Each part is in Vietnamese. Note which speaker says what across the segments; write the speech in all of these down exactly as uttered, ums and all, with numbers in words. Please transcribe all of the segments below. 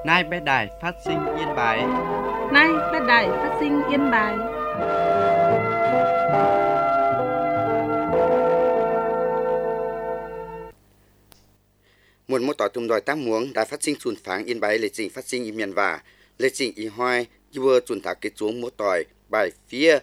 Speaker 1: Nay bé đài phát sinh Yên Bái.
Speaker 2: Nay bé đài phát sinh Yên Bái.
Speaker 3: Một mô tỏ tùm đòi tám muống đã phát sinh chuồn pháng Yên Bái lệ trình phát sinh y miền và lệ trình y hoài y vừa chuồn thả kết xuống mô tỏi bài phía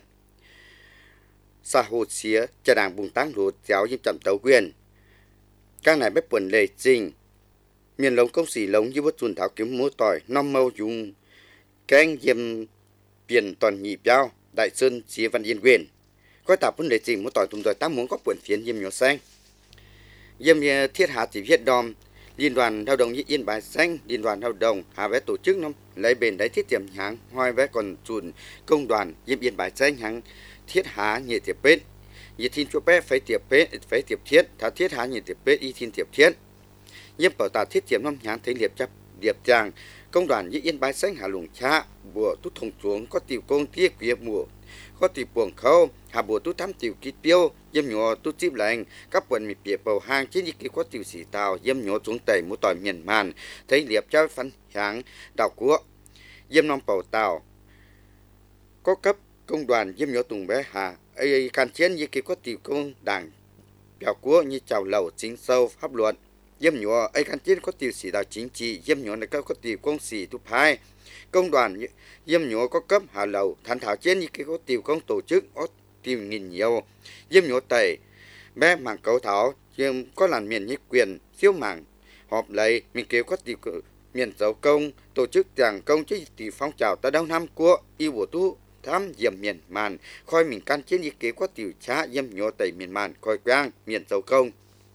Speaker 3: xã hội xía cho đảng bùng tăng rụt giáo dịp chậm tấu quyền. Các này bếp quần lệ trình miền lống công sĩ lống y vừa chuồn thảo kiếm mô tỏi năm mâu dùng kênh diêm biển toàn nhị bao đại sơn xía văn yên quyền. Có tạp vấn lệ trình mô tỏi tùm đòi tám muống có quần phiến diêm nhỏ xanh. Diêm thiết hạ chỉ viết đòm Liên đoàn lao động Yên Bái xanh, Liên đoàn lao động hà vé tổ chức năm lấy bền đấy thiết tiệm hàng hoài vé còn chuồn công đoàn Diêm Yên Bái xanh hàng thiết há nhị tiệp bết, nhị thiên chúa bé phải tiệp bết phải tiệp thiết, thà thiết há nhị tiệp bết y thiên tiệp thiết. Diêm bảo tà thiết tiệm năm hàng thấy liệp chấp điệp tràng công đoàn Yên Bái xanh hà lùng cha bùa tút thùng xuống có tiểu công tiết kia mùa có tiểu buồng khâu hà bùa tút thăm tiểu kít tiêu diêm nhỏ tút chip lạnh các quần mì bìa bầu hang trên những cái có tiểu sĩ tàu diêm nhỏ xuống tẩy một tỏi miền màn thấy liệp cho phân hàng đào cua diêm non bầu tàu có cấp công đoàn diêm nhỏ tùng bé hà ấy can chiến những cái có tiểu công đảng béo cua như chào lầu chính sâu pháp luật diêm nhỏ ấy can chiến có tiểu sĩ tàu chính trị diêm nhỏ này có tiểu công sĩ tu phái công đoàn diêm nhỏ có cấp hà lầu thành thảo trên những cái có tiểu công tổ chức có tìm nghìn nhiều diêm nhỏ tẩy bé mảng cấu thảo diêm có làn miền như quyền siêu mảng họp lấy mình kêu có tiểu miền dấu công tổ chức chẳng công chứ tỷ phong trào ta đông năm của yêu bộ tu tham diêm miền màn khoi mình can trên những cái có tiểu trá diêm nhỏ tẩy miền màn khoi quang miền dấu công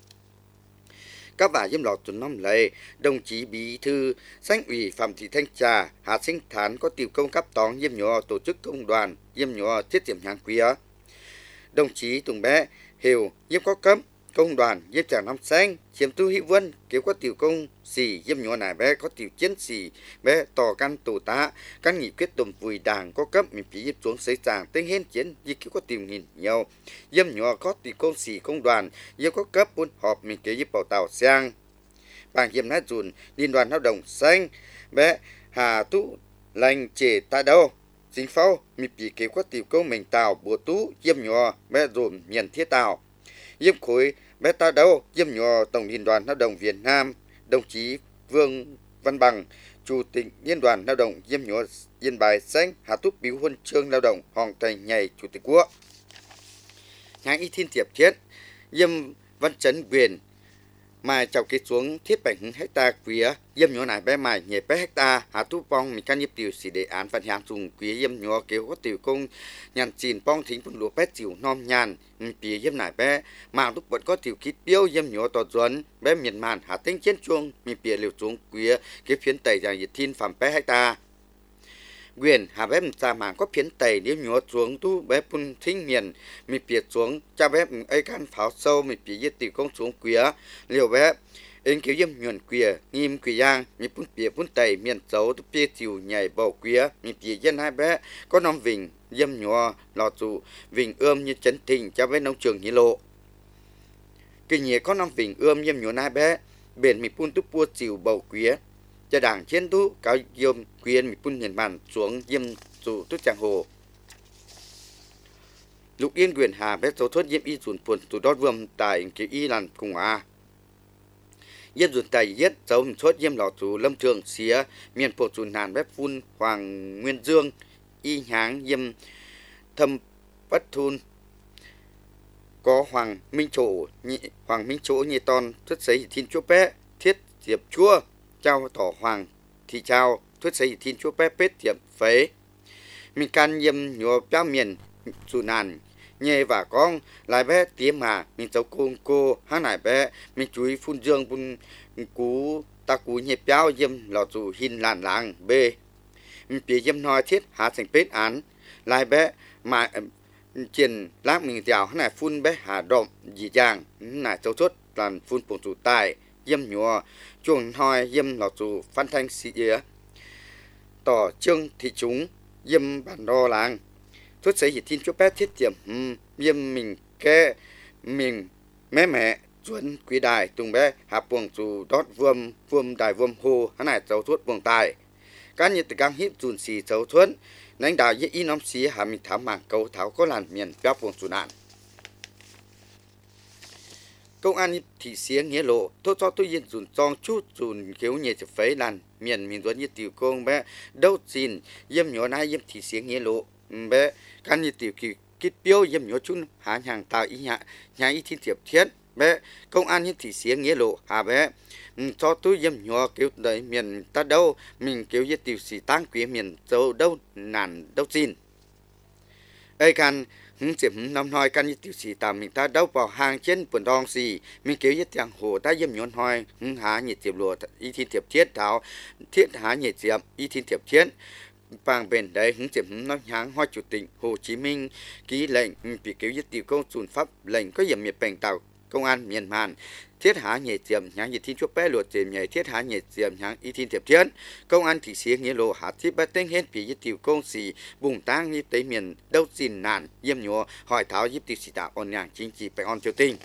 Speaker 3: các bà diêm lọt tuần năm lệ đồng chí bí thư sanh ủy phạm thị thanh trà hạ sinh thán có tiểu công cấp tón diêm nhỏ tổ chức công đoàn diêm nhỏ thiết tiệm hàng quý đồng chí tùng bé hiểu diêm có cấp công đoàn diêm tràng năm xanh chiếm tu hữu vân kiểu có tiểu công xì diêm nhỏ này bé có tiểu chiến xì bé tò căn tổ tá căn nghị quyết tùm vùi đảng có cấp mình phí diêm xuống xây tràng tên hên chiến di kiểu có tiểu nghìn nhiều diêm nhỏ có tiểu công xì công đoàn diêm có cấp buôn họp mình kế diêm bảo tàu sang bảng diêm nát dùn liên đoàn lao động xanh bé hà tú lành chế ta đâu chính pháo mình phí kế có tiểu công mình tàu bùa tú diêm nhỏ bé dùm miền thiết tàu diêm khối bé ta đâu diêm nhỏ tổng liên đoàn lao động Việt Nam đồng chí Vương Văn Bằng chủ tịch liên đoàn lao động diêm nhỏ Yên Bái xanh hạ túc biếu huân chương lao động hoàng thành nhảy chủ tịch quốc nhãn y thiên tiệp thiết diêm văn chấn quyền mà chào kết xuống thiết bảy hecta quý diêm nhỏ này bé mài nhẹ bé hecta hạ túc bong mình can nhập tiểu sĩ đề án phần hàng dùng quý diêm nhỏ kêu có tiểu công nhàn chìn bong thính phần lúa bé tiểu non nhàn phía diêm này bé mà lúc vẫn có tiểu kít tiêu diêm nhỏ tọt duẩn bé miền màn hạ tinh chiến chuông mình phía liều xuống quý cái phiến tẩy rằng nhiệt thiên phẩm bé hecta quyền hà bé xa mảng có phiến tẩy nếu nhỏ xuống tu bé phun thính miền mình phía xuống cha bé ấy can pháo sâu mình phía diệt tiểu công xuống quý liều bé anh kiểu diêm nhuận quìa nghiêm quỳ giang mình phun phía phun tẩy miền xấu tu phía tiểu nhảy bầu quý mình phía dân hai bé có năm vinh diêm nhỏ lọt dù vinh ươm như chấn thình cho bé nông trường như lộ kỳ nhẹ có năm vinh ươm diêm nhỏ hai bé biển mình phun tu pua chiều bầu quý cho đảng chiến tú cáo diêm quyền mình phun nhìn bàn xuống diêm dù tu chẳng hồ lục yên quyền hà bé số thuất diêm y dùn phun tụ đót vương tại kỳ y làn cùng à diêm dùn tài giết dấu mình xuất diêm lọt dù lâm trường xía miền phổ dùn hàn bé phun hoàng nguyên dương y háng diêm thâm bất thun có hoàng minh chỗ nhị, hoàng minh chỗ như ton thuyết giấy thiên chúa bé thiết diệp chúa trao tỏ hoàng thị trao thuyết giấy thiên chúa bé bết diệp phế mình can diêm nhỏ béo miền dù nàn nhẹ và con lại bé tiêm mà mình cháu cô cô hát này bé mình chú ý phun dương phun cú ta cú nhẹ béo diêm lọt dù hin làn làng b mình phía diêm nói thiết hạ thành bết án lại bé mà triển lát mình dẻo hát này phun bé hạ động dị dàng này cháu chốt làn phun bổng dù tài diêm nhỏ chuồng hoi diêm lọt dù phan thanh sĩ ía tỏ trương thị chúng diêm bản đo làng thuyết giấy thiên chúa bé thiết tiệm diêm mình kê mình mẹ mẹ chuẩn quý đài tung bé hạ buồng dù đót vuông vuông đài vuông hồ hắn này dấu thuốc buồng tài các nhiệt căng hiếp dùn xì dấu thuẫn lãnh đạo y nóm xí hạ mình thảo mảng cầu thảo có làn miền béo buồng dù nạn công an thị xía nghĩa lộ tôi cho tôi yên dùn trong chút dùn kéo nhẹ chụp phấy làn miền miền tuấn như tiểu công bé đâu xin yếm nhỏ nay yếm thị xía nghĩa lộ bé can như tiểu kỳ kít biếu yếm nhỏ chung há hàng tạo ý nhà nhà ý thiên tiệp thiết bé công an như thị xía nghĩa lộ hà bé cho tôi yếm nhỏ kéo đấy miền ta đâu mình kéo như tiểu sĩ tăng quý miền châu đâu nản đâu xin ai can hứng chìm năm nói căn như tiểu sĩ tạm mình ta đâu vào hàng trên quần đong xì mình kéo nhất tiếng hồ ta yếm nhón hoi hứng há nhiệt tiệp lùa ý thiên tiệp thiết thảo thiết há nhiệt tiệp ý thiên tiệp thiết bằng bền đấy hứng chìm năm nháng hoa chủ tịch Hồ Chí Minh ký lệnh bị kéo nhất tiểu công chuẩn pháp lệnh có hiểm miệt bèn tàu công an miền Màn thiết há nhiệt tiệp nháng nhiệt thiên chốt bé lùa chìm nhảy thiết há nhiệt tiệp nháng ý thiên tiệp thiết công an thị xí nghĩa lộ há thiết bắt tên hết bị nhất tiểu công xì bùng tang như tới miền đâu xin nạn yếm nhúa hỏi tháo giúp tiểu sĩ tạo ổn nhàng chính trị phải on triều tinh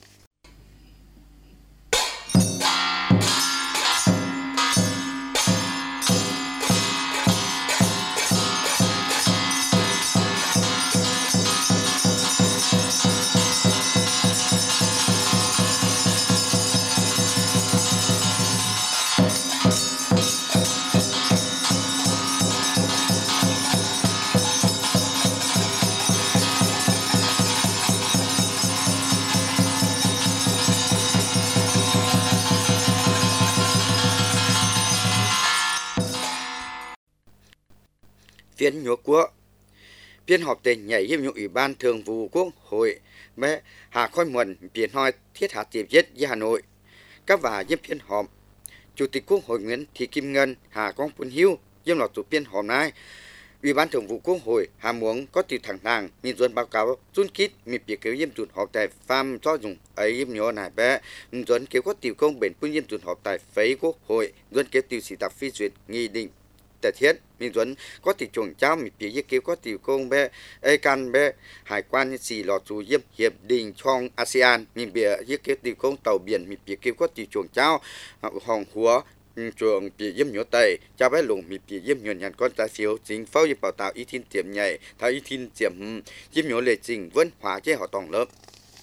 Speaker 3: phiên nhúa quốc phiên họp tình nhảy yếm nhúa ủy ban thường vụ quốc hội bé hà khôi muộn phiên hoi thiết hạ tiệp nhất với Hà Nội các và yếm phiên họp chủ tịch quốc hội Nguyễn Thị Kim Ngân Hà Quang Quân Hiếu yếm lọt chủ phiên họp này ủy ban thường vụ quốc hội Hà muốn có từ thẳng nàng mình dồn báo cáo run kít mình bị kéo yếm dồn họp tại farm cho dùng ấy yếm nhúa này bé dồn kéo có tiểu công bền quân yếm dồn họp tại phấy quốc hội dồn kéo tiểu sĩ tập phi duyệt nghị địnhแต่เทียนมีส่วนก็ติดจงเจ้ามีปียี่เกี่ยวก็ติดโกงเบไอกันเบหายกวนสี่หลอดจูเยี่ยมเหียบดิ่งช่องอาเซียนมีเบียยี่เกี่ยวติดโกงเต่าเบียนมีปีเกี่ยวก็ติดจงเจ้าห้องหัวจวงปีเยี่ยมหยดไตเจ้าไว้ลงมีปีเยี่ยมหยดยันก้อนตาเสียวจริงเฝ้ายี่เป่าตาอีทินเตียมใหญ่ถ้าอีทินเตียมเยี่ยมหยดเลยจริงเว้นหวาเจ้าhọ tòng lớp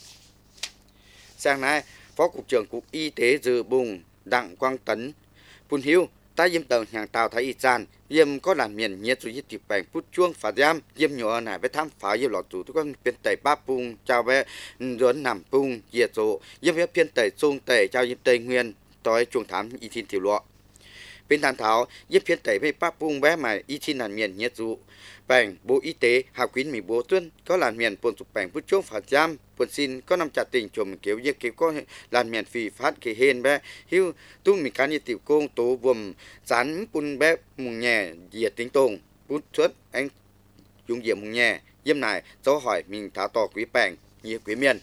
Speaker 3: sang nay phó cục trưởng cục y tế dự bùng Đặng Quang Tấn Pun Hiếu ta yếm tàu hàng tàu thái y chan yếm có làm miền nhiệt rồi tiếp bèn phút chuông phá giam yếm nhỏ này với tham phá yếm lọt tùทุกคนเป็นไต่ป้าปุงเจ้าเวร้อนนำปุงเหยียดโซยำเพี้ยนไต่ทรงไต่เจ้ายิบไต่เงียนต่อยจงถามอีทินถิวล้อเป็นทานเท้ายิบเพี้ยนไต่ไม่ป้าปุงแวะใหม่อีทินนันเมียนเหยียดจูแป่งโบอีเตหาควินมีโบต้นก็ลานเมียนปนสุกแป่งพุทธช่วงฝาจามปนซินก็นำจัดติ่งชมเกี่ยวเยี่ยเกี่ยวก็ลานเมียนฟีฟัดเกเฮนแบฮิวตุ้มมีการยึดติวโกงโตบวมสันปุนแบมุงแง่เหยียดติงตงพุทธชดแองยุงเหยียมุงแง่เยี่ยมนายโจหอยมิงถาต่อกุยแป่งเหยียกุยเมียน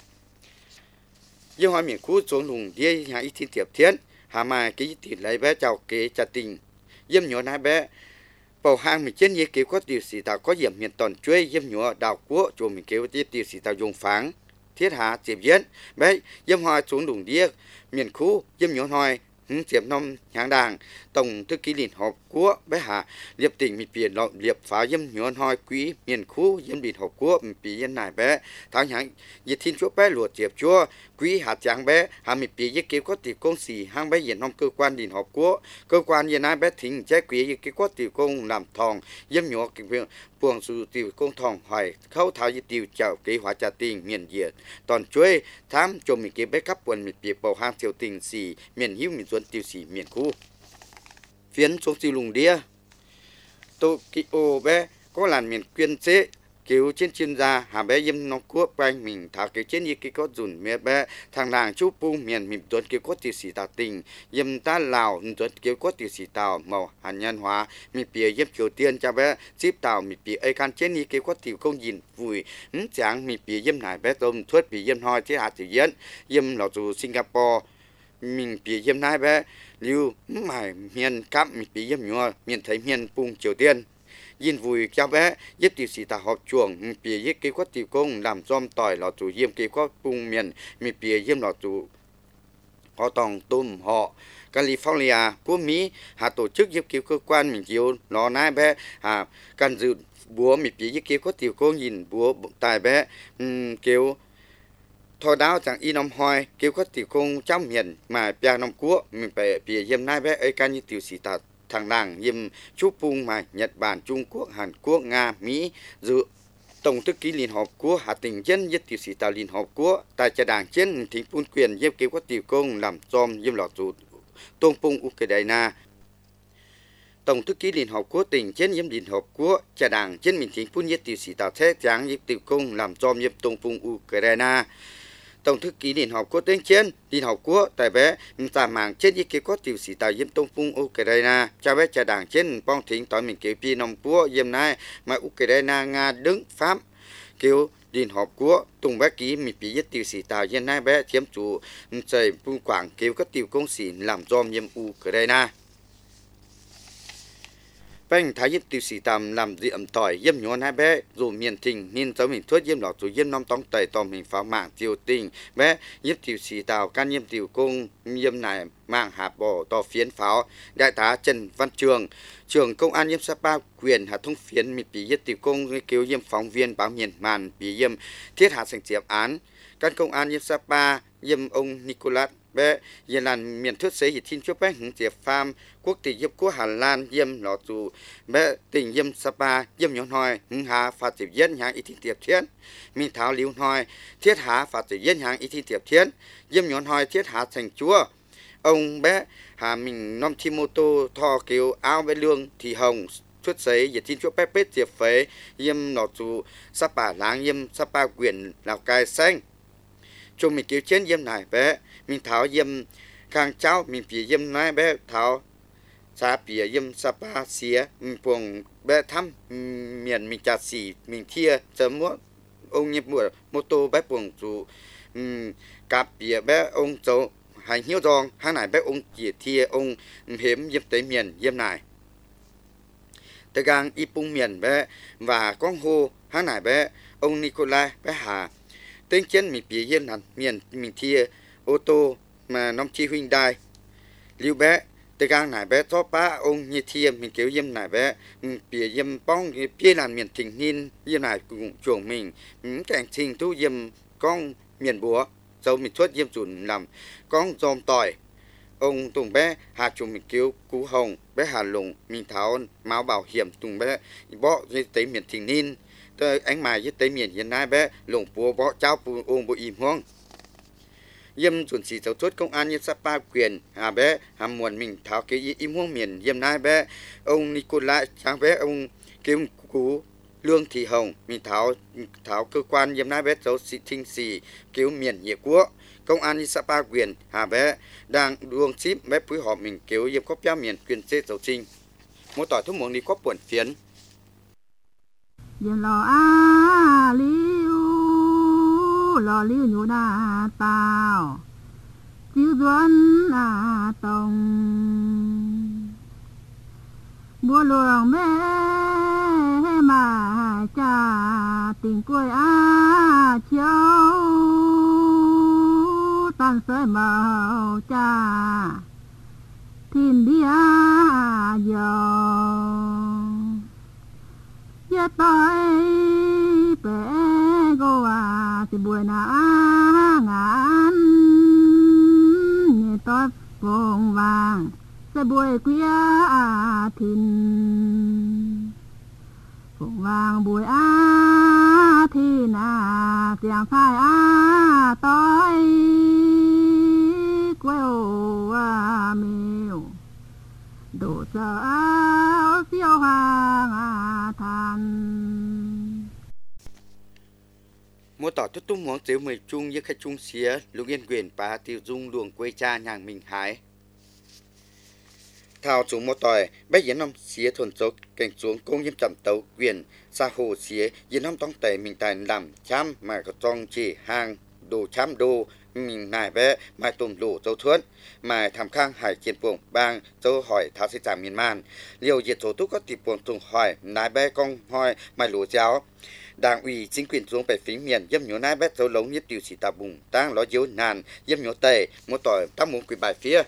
Speaker 3: ยี่ห้อมีคู่โจงลุงเดียหาอีทินเทียบเทียนหามาเกี่ยติดไหลแบเจ้าเกจัดติ่งเยี่ยมหยวนายแบbầu hàng mình trên như kiểu có tiểu sĩ tạo có điểm miền toàn chuối yếm nhúa đào cua cho mình kêu tiếp tiểu sĩ tạo dùng phẳng thiết hạ tiệp diễn bé yếm hoa xuống đùng điếc miền khu yếm nhúa hoài hứng tiệp năm hàng đàng tổng thư ký liên họp cua bé hạ liệp tỉnh mình biển lọ liệp phá yếm nhúa hoài quý miền khu yếm liên họp cua mình bị yên này bé tháng hàng nhiệt thiên chúa bé lùa tiệp chúa quý hạt trắng bé hà mình bị như kiểu có tiểu công xì hang bé hiện năm cơ quan liên họp cua cơ quan hiện nay bé thỉnh trái quý như kiểu có tiểu công làm thòng yếm nhúa cái việc buông sự tiểu công thòng hoài khâu tháo như tiểu chào kế hóa trà tình miền diệt toàn chuối tham cho mình cái bé cấp quần mình bị bầu hang tiểu tình xì miền hiếu miền xuân tiểu xì miền khu phiến xuống siêu lùng đĩa Tokyo bé có làn miền quyên chế kiểu trên chuyên gia hà bé yếm nó quốc quanh mình thả kiểu trên như cái có dùn mẹ bé thằng làng chú pung miền mình tuấn kiểu có tiểu sĩ tàu tình yếm ta lào tuấn kiểu có tiểu sĩ tàu màu hàn nhân hóa mình bìa yếm triều tiên cho bé ship tàu mình bìa ai can trên như cái có tiểu công nhìn vui hứng chẳng mình bìa yếm này bé tôm thuất bìa yếm hoi thế hạt tiểu diễn yếm lò dù Singapore mình bìa yếm này bé lưu mải miền cắm mình bìa yếm nhua miền thấy miền pung triều tiênยินvui cho bé giúp tiểu sĩ ta học chuồng bìa giúp cái quát tiểu công làm giom tỏi lọ chủ yếm cái quát bung miền mi bìa yếm lọ chủ họ tòng tùm họ California của Mỹ hà tổ chức giúp cứu cơ quan mình chiếu nó nai bé hà cần dự búa mình bị giúp cứu có tiểu cô nhìn búa tài bé um, kêu thôi đáo chẳng y năm hoài kêu có tiểu công trong miền mà bia năm cua mình phải bị yếm nai bé ấy can như tiểu sĩ ta thằng nàng yếm chúc pung mà Nhật Bản Trung Quốc Hàn Quốc Nga Mỹ dự Tổng thư ký Liên Hợp Quốc Hà Tình Dân nhất tiểu sĩ tại Liên Hợp Quốc tại trà đảng trên thính phun quyền giúp kêu có tiểu công làm dòm yếm lọt rụt Tôn Pung Ukraine. Tổng thư ký Liên Hợp Quốc tỉnh trên yếm Liên Hợp Quốc trà đảng trên mình thính phun nhất tiểu sĩ tạo thế tráng yếm tiểu công làm dòm yếm Tôn Pung Ukraine. Tổng thư ký Liên Hợp Quốc tên trên Liên Hợp Quốc tại bé tà mạng trên ý kiến có tiểu sĩ tại yếm Tôn Pung Ukraine cho bé trà đảng trên bong thính tỏi mình kêu pi nông quốc yếm nay mà Ukraine Nga đứng Pháp kêu Liên Hợp Quốc tung bé ký mình bị giết tiểu sĩ tại yếm nay bé chiếm chủ trời phun quảng kêu các tiểu công sĩ làm dòm yếm Ukraine. Bánh thái yếm tiểu sĩ tạm làm dị ẩm tỏi yếm nhon hai bé dù miền thình nên cháu mình thuốc yếm lọt dù yếm năm tông tẩy tòm mình phá mạng tiêu tình bé yếm tiểu sĩ tàu can yếm tiểu công yếm này mạng hạt bò to phiến pháo đại tá Trần Văn Trường trưởng công an yếm Sapa quyền hạ thông phiến mình bị yếm tiểu công kêu yếm phóng viên báo miền màn bị yếm thiết hạ thành diệp án can công an yếm Sapa yếm ông Nicholas bé yên lan miền thuyết xây thiên chúa bé hứng diệp farm quốc tỷ yếm của Hà Lan yếm lọ dù bé tỉnh yếm Sapa yếm nhon hoi hứng hà phạt diệp dân hàng ít tiệp thiên mình tháo liu hoi thiết hạ phạt diệp dân hàng ít tiệp thiên yếm nhon hoi thiết hạ thành chúa ông bé hà mình nom Timoto thò kêu áo bé lương thì hồng thuyết xây thiên chúa bé bết diệp phế yếm lọ dù Sapa láng yếm Sapa quyền Lào Cai xanh chúng mình kêu trên yếm này bé mình tháo yếm khang cháu mình bị yếm này bé tháo xa bị yếm Sapa xía mình buông bé thăm miền mình chặt xỉ mình thia chấm múa ông nhịp mùa mô tô bé buông chủ cặp bị bé ông cháu hành hiếu giòn hàng này bé ông chỉ thia ông hiếm yếm tới miền yếm này tới gang y pung miền bé và con hô hàng này bé ông Nikolai bé hà tên trên mình bị yếm hẳn miền mình thia ô tô mà nông chi huynh đai liu bé từ gang này bé cho ba ông như thiêm mình kêu yếm này bé bìa yếm bong bìa làm miền thình hin yếm này cũng chuồng mình cảnh thình thu yếm con miền búa dâu mình xuất yếm chuẩn làm con dòm tỏi ông tùng bé hà chùm mình kêu cú hồng bé hà lùng mình tháo máu bảo hiểm tùng bé bỏ như tới miền thình hin tới ánh mài như tới miền hiện nay bé lùng búa bỏ cháu bù ôm bù im hoang yếm chuẩn sĩ giáo chốt công an yếm Sapa quyền hà bé hà muộn mình tháo cái im hoang miền yếm nai bé ông Nikolai sáng bé ông kêu cú lương thị hồng mình tháo tháo cơ quan yếm nai bé giáo sĩ thinh sĩ kêu miền nhẹ quốc công an yếm Sapa quyền hà bé đang đuông ship bé phối hợp mình kêu yếm có béo miền quyền xê giáo sinh mỗi tỏi thuốc muỗng đi có buồn phiến
Speaker 2: yếm lò a liu lò liu nhũ đà tao chiếu doan à tông bùa luồng mê mà cha tình quê à chiếu tan sợi màu cha thiên đi à giờ giờ tôi bé go à thì buổi na ngàn nhẹ tôi vòng vàng sẽ buổi quia à thìn vòng vàng buổi à thìn à tiếng phai à tôi queo à miêu đổ giờ áo siêu hoàng à than
Speaker 3: mua tỏ chút tung muốn chiếu mười chung với khách chung xía lúc yên quyền bá tiêu dung luồng quê cha nhàng mình hái thao chúng mua tỏi bé yến năm xía thuần dấu cảnh xuống công nhiễm chậm tấu quyền xa hồ xía yến năm tông tẩy mình tài làm chăm mà có trong chỉ hàng đồ chăm đồ mình nài bé mai tùm lũ dấu thuẫn mà thảm khang hải chiến buồng bang dấu hỏi tháo xây giảm miền man liều diệt số túc có tịp buồng tùng hỏi nái bé con hỏi mai lũ giáo đảng ủy chính quyền xuống bảy phí miền dâm nhổ nai bét dấu lống nhất tiêu sĩ tà bùng tăng ló dấu nàn dâm nhổ tề một tỏi tăng muốn quỷ bài phía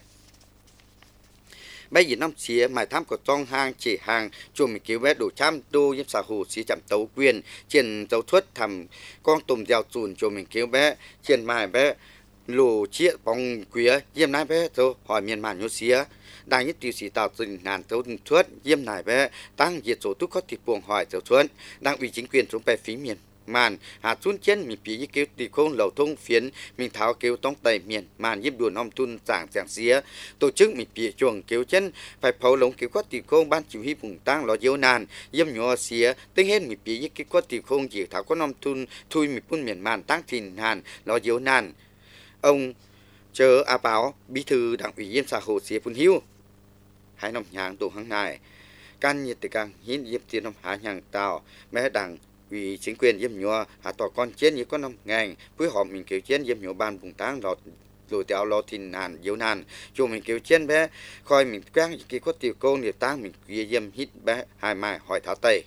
Speaker 3: bây giờ năm xía mài tham của trong hang chỉ hàng chùm mình cứu bé đủ trăm đô dâm xã hồ xí chậm tấu quyền trên dấu thuất thầm con tùm gieo chùn chùm mình cứu bé trên mài bé lù chia bóng quía dâm nai bé dấu hỏi miền màn nhô xía đang nhất tiêu sĩ tạo dựng nàn dấu thuất dâm nai bé tăng diệt số túc có thịt buồng hỏi dấu thuất đang ủy chính quyền xuống bảy phí miền màn hạ xuống chân mình bị kêu tì khôn lầu thông phiến mình tháo kêu tông tẩy miền màn giúp đuồn ông tuân giảng giảng xía tổ chức mình bị chuồng kêu chân phải phâu lống kêu quát tì khôn ban chỉ huy vùng tăng lò diếu nàn dâm nhỏ xía tính hết mình bị kêu quát tì khôn chỉ tháo có ông tuân thui mình phun miền màn tăng thìn hàn lò diếu nàn ông chờ a báo bí thư đảng ủy viên xã hội xía phun hiu hai năm nhàng tổ hàng này can nhiệt từ càng hiến diệp tiền năm hạ nhàng tàu mẹ đảng vì chính quyền dâm nhua hạ tỏ con chiến như có năm ngàn phối hợp mình kêu chiến dâm nhua ban vùng táng lọt rồi tiểu lọt thìn nàn yếu nàn cho mình kêu chiến bé coi mình quen cái có tiểu công để táng mình kia dâm hít bé hai mai hỏi tháo tây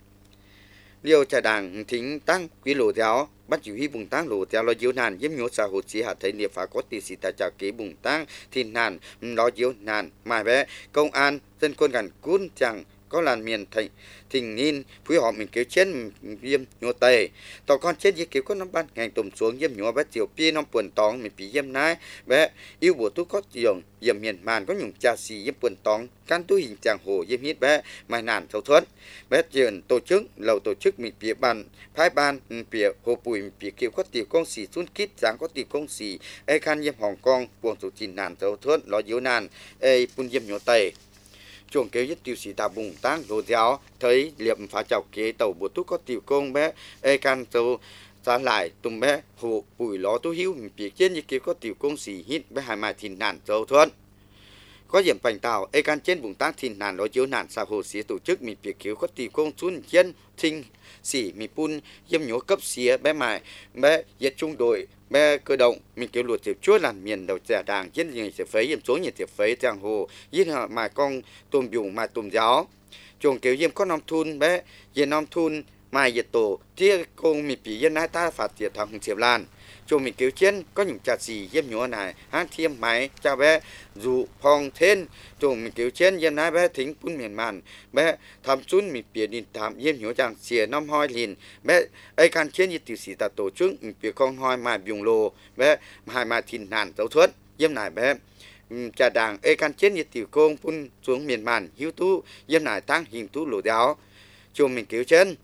Speaker 3: liêu trà đảng thính tăng quý lộ giáo bắt chỉ huy vùng táng lộ theo lo yếu nàn dâm nhua xã hội chỉ hạ thấy niệm phá có tỷ sĩ tại trà kế vùng táng thìn nàn lo yếu nàn mai bé công an dân quân gần cún chẳng có làn miền thành thình nín phối hợp mình kêu chiến viêm nhua tề tàu con chết như kêu có năm ban ngành tùm xuống viêm nhua bé tiểu pi năm buồn tòng mình bị viêm nái bé yêu bộ tú có trường viêm miền màn có nhung trà xì viêm buồn tòng can tu hình chàng hồ viêm hít bé mai nàn thâu thuẫn bé trường tổ chức lầu tổ chức mình bị bàn phái ban bị hồ bùi bị kêu có tiểu công xì xuống kít dáng có tiểu công xì ai khan viêm hồng kong buồn tổ trình nàn thâu thuẫn lo yếu nàn ai phun viêm nhua tề chuồng kêu nhất tiêu sĩ tà bùng táng đồ giáo thấy liệm phá chọc kế tàu bộ túc có tiểu công bé ê can tàu ra lại tùm bé hồ bùi ló tú hiếu mình bị trên như kêu có tiểu công sĩ hít bé hai mai thìn nản dâu thuận có điểm bành tàu ê can trên vùng táng thìn nản ló chiếu nản sao hồ xía tổ chức mình bị kêu có tiểu công xuân chân thinh xỉ mình pun dâm nhố cấp xía bé mài bé diệt trung đội bé cơ động mình kêu luật tiệp chúa làn miền đầu trẻ đàng trên người tiệp phấy yếm số nhiệt tiệp phấy giang hồ yết họ mài con tôm dùng mài tôm giáo chuồng kêu yếm có năm thun bé yếm năm thun mài yết tổ tia công mình bị yên nái ta phạt tiệp thằng tiệp lan chuồng mình kêu chiến có những chặt gì yếm nhúa này hát thiêm máy cha bé dù phong thiên chuồng mình kêu chiến yếm nái bé thính pun miền màn bé tham xuân mình bị đi tham yếm nhúa chàng xìa năm hoi liền bé ai can chiến như tiểu sĩ ta tổ chức mình bị con hoi mài dùng lô bé hai mai thìn nàn dấu thuất yếm này bé trà đàng ai can chiến như tiểu công pun xuống miền màn hiếu tu yếm này tăng hình tu lộ giáo chuồng mình kêu chiến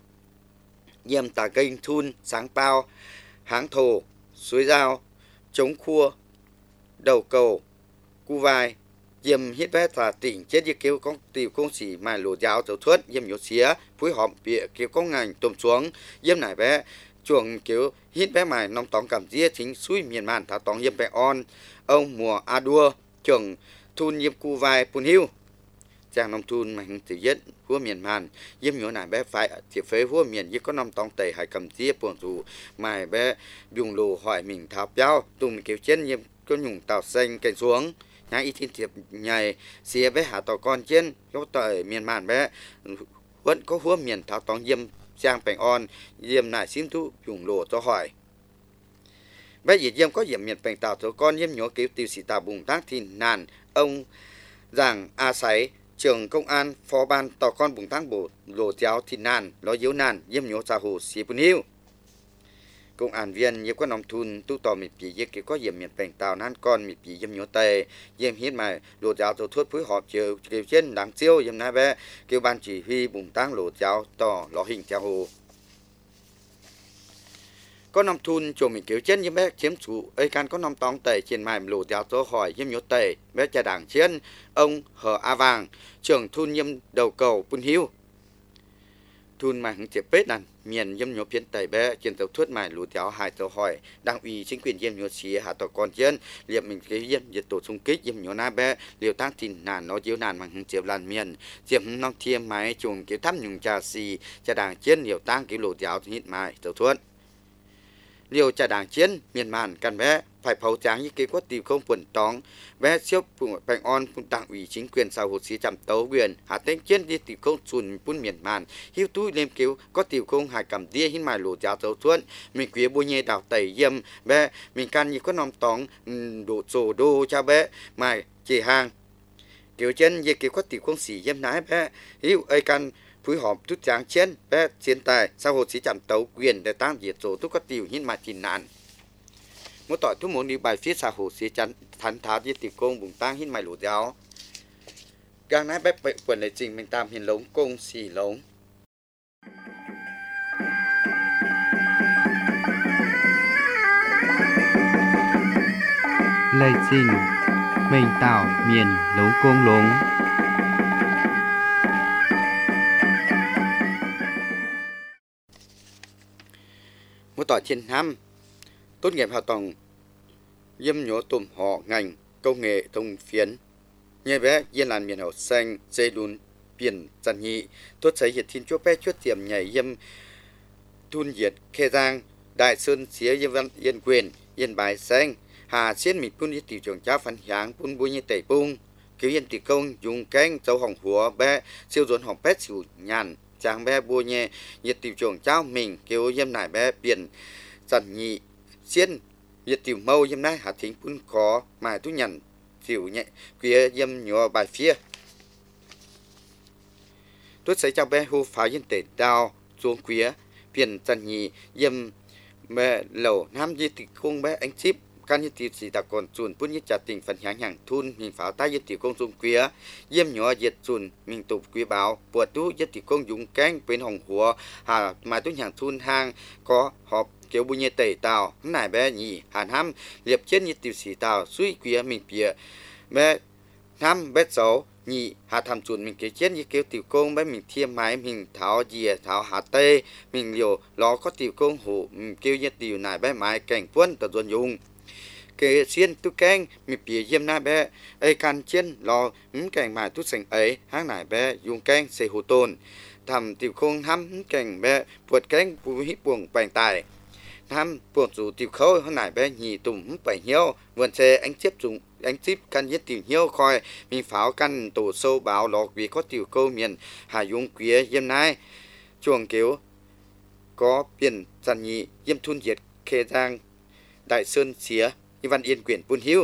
Speaker 3: yếm ta kênh thun sáng bao háng thổ suối dao chống khua đầu cầu cu vai yếm hít bé là tỉnh chết như kêu con tiểu công sĩ mài lộ giáo dấu thuất yếm nhốt xía phối hợp bịa kêu con ngành tôm xuống yếm này bé chuồng kêu hít bé mài nông tòng cảm dĩa chính suối miền màn thả tòng yếm bé on ông mùa a đua trưởng thun yếm cu vai pun hiu chàng nông thun mà tự giết hua miền màn yếm nhớ này bé phải thì phế hua miền với có nông tòng tẩy hay cầm dĩa buồn dù mài bé dùng lù hỏi mình tháo béo tùng kêu chân yếm có nhung tàu xanh cành xuống nhái ít thiên thiệp nhảy xía bé hạ tàu con trên có tỏi miền màn bé vẫn có hua miền tháo tòng yếm chàng bèn on yếm này xin thu dùng lù cho hỏi bé gì yếm có yếm miền bèn tàu cho con yếm nhớ kêu tiêu sĩ tàu bùng tác thì nàn ông giảng a sấy trưởng công an phó ban tàu con bùng tăng bổ lồ chéo thì nàn lo yếu nàn yếm nhớ xã hồ xí bún hiu công an viên như có nông thôn tu tò mịt bị cái có yếm miền bèn tàu nan con mịt bị yếm nhớ tề yếm hít mày lồ chéo tổ thuốc phối hợp chiều kêu trên đáng chiêu yếm na bé kêu ban chỉ huy bùng tăng lồ chéo tỏ lò hình chéo hồ có năm thun cho mình kêu chân như bé chiếm chủ ấy can có năm tòng tẩy trên mài lồ theo số hỏi yếm nhốt tẩy bé cha đảng chiến ông hờ a vàng trưởng thun yếm đầu cầu pun hiu thun mài hứng tiệp bết nàn miền yếm nhốt phiến tẩy bé trên tàu thuốc mài lồ theo hai tàu hỏi đảng ủy chính quyền yếm nhốt xí hạ tàu con chiến liệm mình cái yếm diệt tổ xung kích yếm nhốt na bé liều tăng thìn nàn nó chiếu nàn bằng hứng tiệp làn miền tiệp nong thiêm máy chuồng kêu thăm nhung trà xì cha đảng chiến liều tăng cái lồ theo hít mài tàu thuốc liều trả đảng chiến miền mànกันแม้phải pháo tráng như kế quát tìm không quần tóng bé siêu phụng bành on phụng đảng ủy chính quyền sau hồ sĩ chạm tấu quyền hạ tên chiến đi tìm không chuồn phun miền màn hiếu túi lên cứu có tìm không hài cầm đĩa hin mài lỗ giá dấu thuận mình quý bùi nhẹ đảo tẩy yếm bé mình can như có nòng tóng đổ sổ đô cha bé mài chỉ hàng kiểu chân như kế quát tìm không xỉ yếm nái bé hiếu ai can phối hợp chút tráng chiến bé chiến tài sau hồ sĩ chạm tấu quyền để tăng diệt số tốt có tiểu hin mài chín nạn mỗi tộiทุกมนđi bài phía xã hội sẽ chắn thắn tháo với tiểu công bùng tăng hít mày lụt giáo gang nái bếp bệnh quần lệ trình mình tam hiền lống công xì lống
Speaker 1: lệ trình mình tạo miền lống công lống
Speaker 3: mỗi tội trên năm tốt nghiệp hạ tầng yếm nhổ tùm họ ngành công nghệ thông phiến nhé bé yên làn miền hậu xanh dây đun biển dần nhị tốt thấy hiện thiên chúa bé chuốt tiềm nhảy yếm thun diệt khe giang đại sơn xía yên văn yên quyền yên bài xanh hà xiên mịt phun như tiểu trường cha phản sáng phun bùi như tẩy bung cứu yên tỷ công dùng canh châu hỏng húa bé siêu dồn hỏng pét xỉu nhàn chàng bé bùi nhẹ nhiệt tiểu trường trao mình cứu yếm nải bé biển dần nhị xiên nhiệt tiểu mâu yếm nái hà thính phun khó mà tu nhận tiểu nhẹ kia yếm nhỏ bài phía tôi sẽ cho bé hô phá yên tể đào xuống quía biển dần nhị yếm mẹ lẩu nam di tịch công bé anh chip can như tiểu chỉ ta còn chuồn phun như trả tình phần hàng hàng thun mình pháo tay yết tiểu công xuống quía yếm nhỏ diệt chuồn mình tục quý báo buộc tu yết tiểu công dùng cánh bên hồng hùa hà mà tu hàng thun hang có họp kiểu bùi nhẹ tẩy tàu nải bé nhỉ hàn ham liệp chết như tiểu sĩ tàu suy quía mình bịa bé năm bé sáu nhị hà tham chuồn mình kế chết như kiểu tiểu công bé mình thiêm máy mình tháo dìa tháo hà tê mình liều nó có tiểu công hủ mình kêu như tiểu nải bé máy cảnh quân tờ dồn dùng kể xiên tu keng mình bịa yếm na bé ai can chiến lo ừm cảnh mà tu sành ấy hang nải bé dùng keng xây hồ tôn thầm tiểu công hăm cảnh bé buột keng bùi hít buồng bành tài năm buồn dù tiểu khâu hôm nay bé nhì tùng bảy nhiêu vườn xe anh tiếp dùng anh tiếp căn nhất tiểu nhiêu coi mình pháo căn tổ sâu báo lọ vì có tiểu câu miền hà dung quía yếm nai chuồng kiểu có biển dàn nhị yếm thun diệt khe giang đại sơn xía như văn yên quyển buôn hiu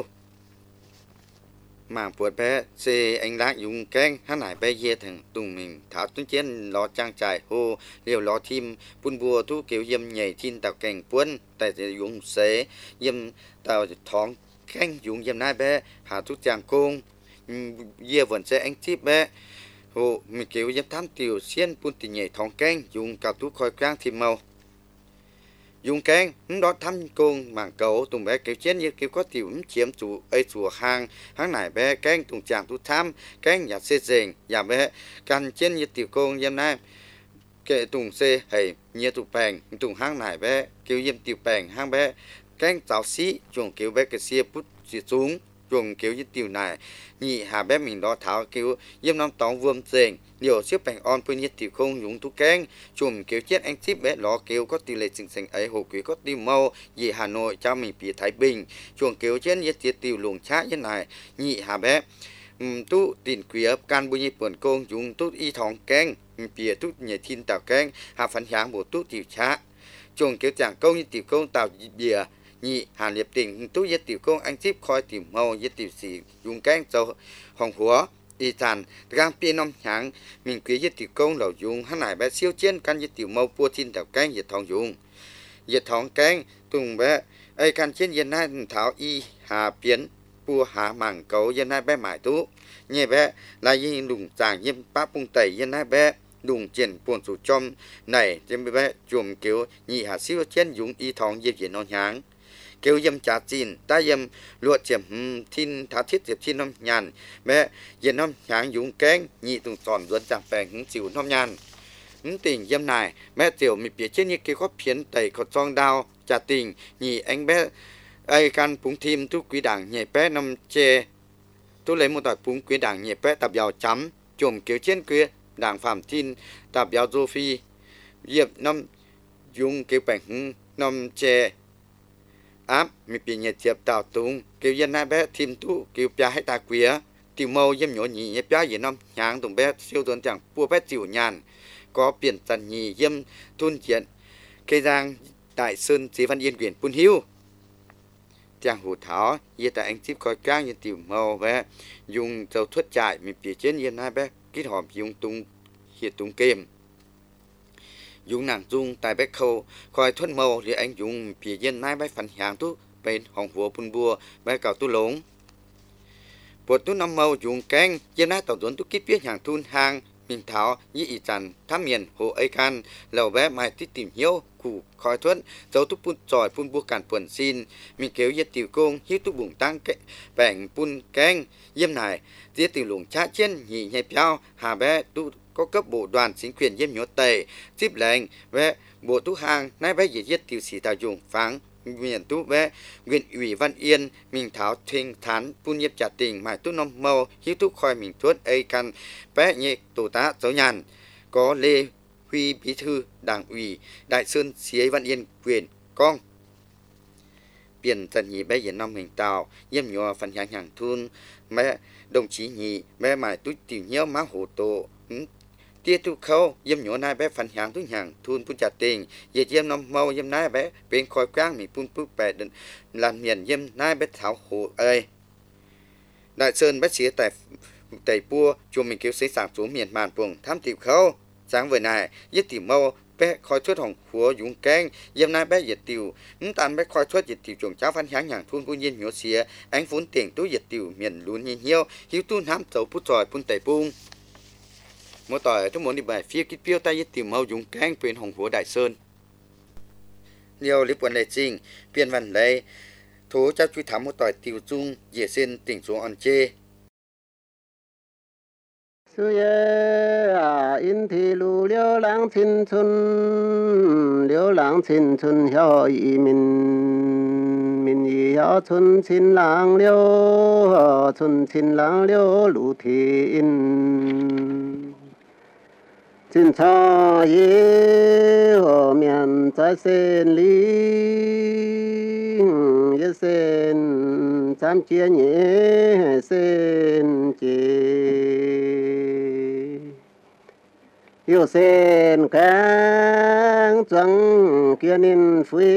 Speaker 3: mảng buồn bé xe anh láng dùng keng hắn nải bé dê thằng tùng mình tháo tuấn chiến lò trang trải hô liều lò thim buôn bùa thu kiểu yếm nhảy thiên tàu cảnh quân tại dùng xế yếm tàu thóng keng dùng yếm nai bé hà thu chàng công dê vẫn xe anh tiếp bé hô mình kiểu yếm tham tiểu xiên buôn tình nhảy thóng keng dùng cả thu khói quang thìm màu dùng keng đó thăm công mảng cầu tùng bé kiểu chiến như kiểu có tiểu chiếm chủ ấy chùa hàng hàng nải bé keng tùng chàng tu tham keng nhà xe rèn nhà bé can chiến như tiểu công yếm nai kệ tùng xe hay như tụ bèn tùng hàng nải bé kiểu yếm tiểu bèn hàng bé keng giáo sĩ chuồng kiểu bé cái xe bút chỉ xuống chuồng kiểu như tiểu này nhị hà bé mình đó tháo kiểu yếm năm tóng vuông rèn điều xếp bèn on với nhiệt tiểu không dùng tu keng chùm kiểu chết anh chip bé ló kiểu có tỷ lệ sinh thành ấy hồ quý có tim mâu dị Hà Nội cho mình bị Thái Bình chuồng kiểu chết nhiệt tiệt tiểu luồng chá như này nhị hà bé um, tu tiền quý can bùi nhị buồn công dùng tu y thòng keng bìa tu nhảy thiên tạo keng hà phấn sáng bộ tu tiểu chá chuồng kiểu chẳng công như tiểu công tạo bìa nhị hà liệp tình tu nhiệt tiểu công anh chip khoi tiểu mâu nhiệt tiểu sĩ dùng keng cho hồng húa y tàn gang pia năm tháng mình quý nhiệt tiểu công lẩu dùng hắn nải bé siêu chiến căn nhiệt tiểu mâu pua thiên tạo canh nhiệt thong dùng nhiệt thong canh tùng bé ai căn chiến nhiệt nai tháo y hà biến pua hà mảng cấu nhiệt nai bé mải tú nhẹ bé là y đùng giảng nhiệt bát bung tẩy nhiệt nai bé đùng triển buồn chủ trong này trên bé chùm kiểu nhị hà siêu chiến dùng y thong nhiệt nhiệt non nháng kêu yếm trả chín ta yếm lụa chiếm thiên thá thiết diệp thiên năm nhàn bé yên năm nháng dùng keng nhị tùng tròn duân chẳng bèn hứng chịu năm nhàn hứng tình yếm này bé tiểu mì bịa trên như cái có phiến tẩy có tròn đao trả tình nhị anh bé ai can phúng thim tu quý đảng nhẹ bé năm chê tu lấy một tỏi phúng quý đảng nhẹ bé tập giàu chấm chùm kiểu trên quý đảng phạm thiên tập giàu dô phi yếm năm dùng kiểu bèn hứng năm chê áp mi pi nhẹ chiệp tàu tung kêu dân nai bé thêm tu kêu pia hay ta quía tiểu mâu yếm nhổ nhị nhẹ pia gì năm nhàng tùng bé siêu tuần chẳng bua bé chịu nhàn có biển tần nhị yếm thun chuyện cây giang đại sơn chế văn yên quyển pun hiu chàng hủ tháo ye tại anh chip coi cang như tiểu mâu bé dùng dầu thuốc chạy mi pi trên yên nai bé kít hòm dùng tung hiện tung kem dùng nàng dung tại bách khâu khỏi thuận màu thì anh dùng phía dân nai bách phần hàng tu bên hồng vua bùn bùa bách cào tu lống bột tu năm màu dùng canh dân nai tàu tuấn tu kít biết hàng thun hàng mình tháo như ý chăn tham miền hồ ấy can lầu bé mai tít tìm hiếu cụ khỏi thuận dấu tu pun tròi pun bùa cản quần xin mình kéo yết tiểu công hiếu tu bụng tăng kệ bẻng pun canh yếm này tiết tiểu lùng cha trên nhị nhẹ piao hà bé tu có cấp bộ đoàn chính quyền yếm nhớ tề tiếp lệnh về bộ tu hàng nay bé dễ giết tiểu sĩ tàu dùng pháng miền tu bé huyện ủy Văn Yên mình tháo thinh thán pun nhiếp trả tình mãi tu năm màu hiếu tu khỏi mình tuốt ấy căn bé nhẹ tổ tá dấu nhàn có Lê Huy bí thư đảng ủy Đại Sơn xí Văn Yên quyền con biển dần nhị bé hiện năm mình tàu yếm nhớ phần hàng hàng thun mẹ đồng chí nhị bé mãi tu tiểu nhớ má hồ tổ tia tu khâu yếm nhổ nai bé phần hàng tu hàng thun pun chặt tình ye yếm năm màu yếm nai bé bên khoi quang mi pun pu bè làm miền yếm nai bé thảo hồ ơi Đại Sơn bé xía tại tại pua chùa mình kêu xây sảng xuống miền màn buồng tham tiểu khâu sáng vừa này yết tiểu màu bé khoi thuốc hồng khúa dùng canh yếm nai bé yết tiểu những tàn bé khoi thuốc yết tiểu chuồng cháo phần hàng hàng thun pun yên nhổ xía anh phun tiền tu yết tiểu miền lún nhiên hiu hiu tu nám tàu put tròi pun tại pung mỗi tỏi chúng muốn đi bài phía kít piêu tay tìm màu dùng canh bên hồng vua Đại Sơn nhiều lý quần lệ trình biên văn lệ thố cha truy thám một tỏi tiêu trung dễ xin tỉnh xuống on chê
Speaker 4: sư ye à in thì lu liêu lãng chín xuân liêu lãng chín xuân hiao y min min y hiao xuân chín lãng liêu xuân chín lãng liêu lu thì in xin cho ye hồ miền trái sen lý ye sen chăm chia nhẹ sen chia yêu sen cang trăng kia nên phi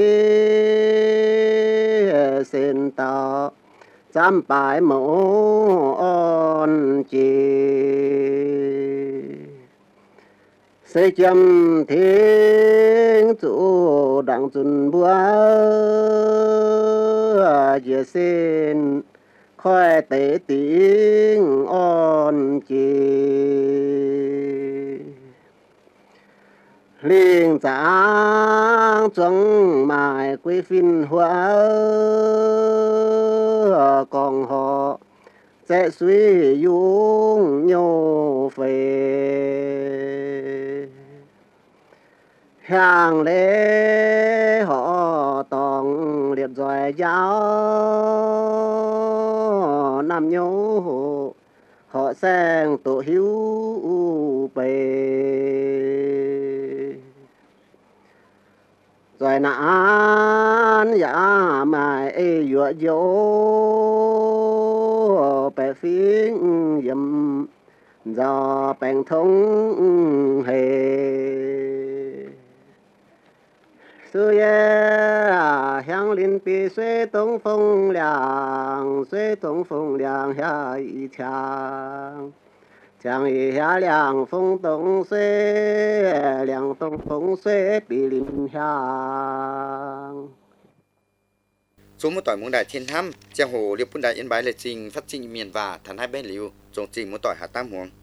Speaker 4: sen tao chăm bài mẫu on chia xây châm thiên chủ đặng chuẩn búa dễ xin khói tế tiếng on chì liên giảng chuẩn mài quý phiên hóa còn họ sẽ suy dung nhau về hàng lễ họ toàn liệt giỏi giáo nam nhau họ sang tổ hiếu bề rồi nãn giả mài ê dọa dỗ bè phiến dầm do bèn thông hề sư ye 향林比水东风凉水东风凉下一腔江一下凉风东水凉东风水比林香
Speaker 3: số một tỏi muốn đại thiên thăm giang hồ liệp quân đại yên bái lệ trình phát trình miền và thần hai bên liu trồng trình một tỏi hạ tam huống